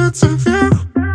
двигаться вверх.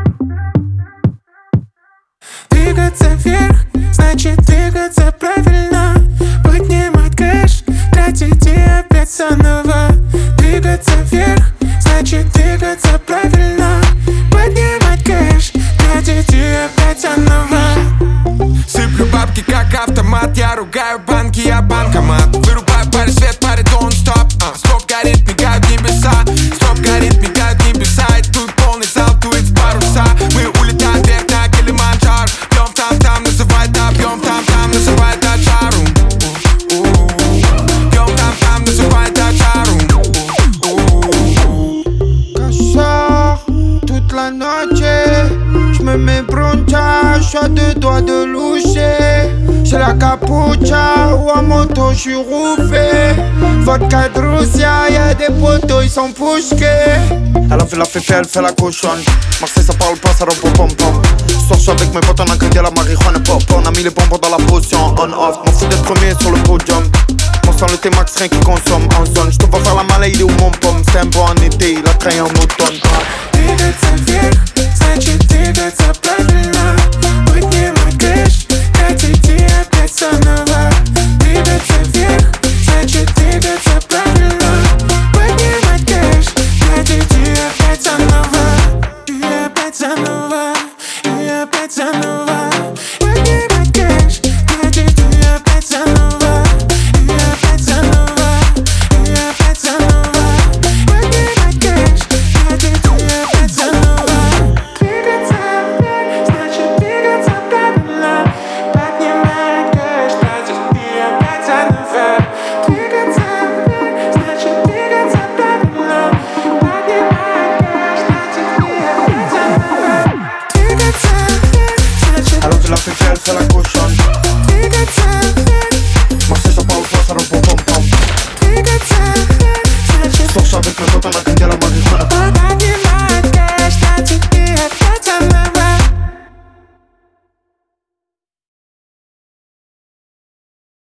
Двигаться вверх, значит двигаться правильно. Поднимать кэш, тратить и опять заново. Двигаться вверх, значит двигаться правильно. Поднимать кэш, тратить и опять заново. Сыплю бабки как автомат, я ругаю банки, я банкомат. Вырубаю паре свет, паре don't stop. Стоп горит, мигают небеса. Стоп горит, мигают небеса. И тут полный зал, дует с паруса. Мы улетаем вверх на Килиманджаро. Бьем там, называй да, бьем там, называй да чару. Бьем там, называй да чару. Cassard, toute la noche. J'me mets broncha, j'suis à 2 doigts de loucher. J'ai la capucha ou en moto, j'suis rouffé. Vodka de Russia, y'a des potos, ils sont poussés. Elle a fait la féfé, elle fait la cochonne. Marseille ça parle pas, ça repos pom-pom. J'sors avec mes potes, on a grillé la marijuana pop. On a mis les bonbons dans la potion, on-off. M'en fous d'être premier sur le podium. On sent le T-Max, rien qui consomme en zone. J'te vois faire la malade, il est où mon pomme. C'est un bon en été, il a trahi en automne. Двигаться вверх, значит двигаться правильно.